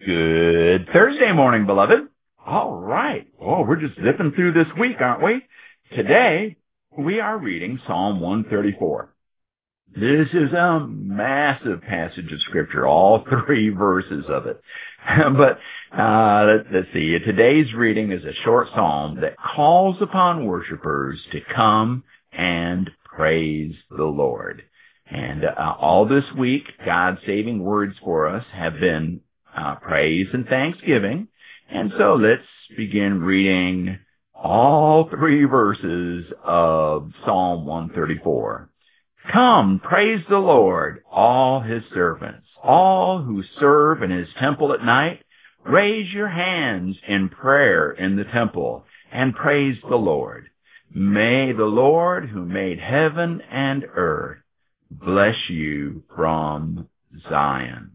Good Thursday morning, beloved. All right. Oh, we're just zipping through this week, aren't we? Today, we are reading Psalm 134. This is a massive passage of Scripture, all three verses of it. But let's see. Today's reading is a short psalm that calls upon worshipers to come and praise the Lord. And all this week, God's saving words for us have been praise and thanksgiving. And so let's begin reading all three verses of Psalm 134. Come, praise the Lord, all his servants, all who serve in his temple at night. Raise your hands in prayer in the temple and praise the Lord. May the Lord who made heaven and earth bless you from Zion.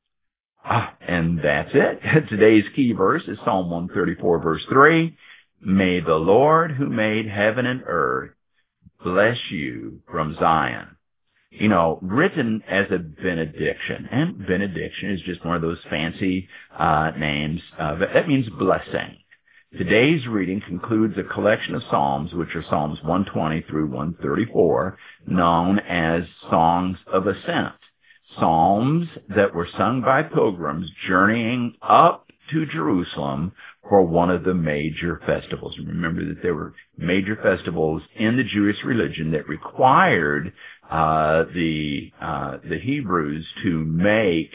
And that's it. Today's key verse is Psalm 134, verse 3. May the Lord who made heaven and earth bless you from Zion. You know, written as a benediction, and benediction is just one of those fancy names. That means blessing. Today's reading concludes a collection of psalms, which are Psalms 120 through 134, known as Songs of Ascent. Psalms that were sung by pilgrims journeying up to Jerusalem for one of the major festivals. Remember that there were major festivals in the Jewish religion that required the Hebrews to make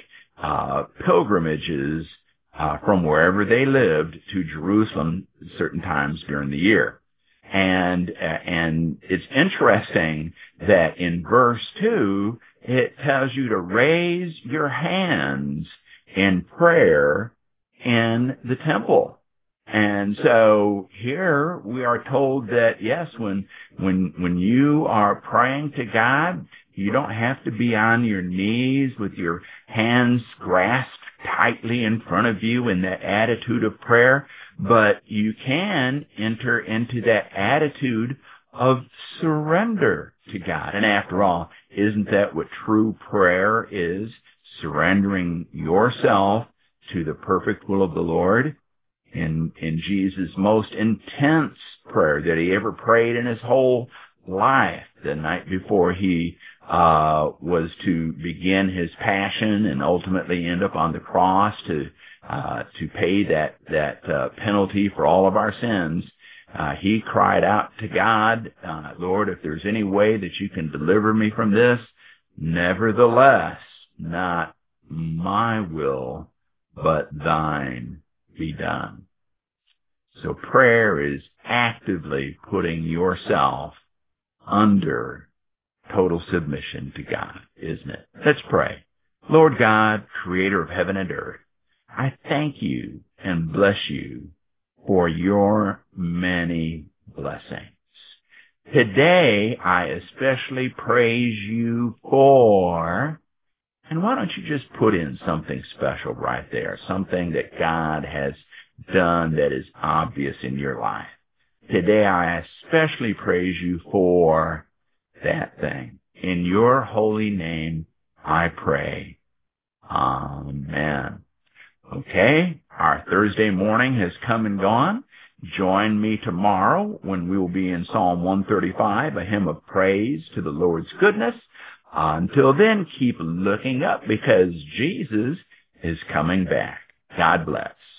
pilgrimages from wherever they lived to Jerusalem certain times during the year. And it's interesting that in verse 2, it tells you to raise your hands in prayer in the temple. And so here we are told that, yes, when you are praying to God, you don't have to be on your knees with your hands grasped tightly in front of you in that attitude of prayer, but you can enter into that attitude of surrender to God. And after all, isn't that what true prayer is? Surrendering yourself to the perfect will of the Lord. In Jesus' most intense prayer that he ever prayed in his whole life, the night before he was to begin his passion and ultimately end up on the cross to pay that penalty for all of our sins, he cried out to God, Lord, if there's any way that you can deliver me from this, nevertheless, not my will, but thine be done. So prayer is actively putting yourself under total submission to God, isn't it? Let's pray. Lord God, creator of heaven and earth, I thank you and bless you for your many blessings. Today, I especially praise you for, and why don't you just put in something special right there, something that God has done that is obvious in your life. Today, I especially praise you for that thing. In your holy name, I pray. Amen. Okay, our Thursday morning has come and gone. Join me tomorrow when we will be in Psalm 135, a hymn of praise to the Lord's goodness. Until then, keep looking up because Jesus is coming back. God bless.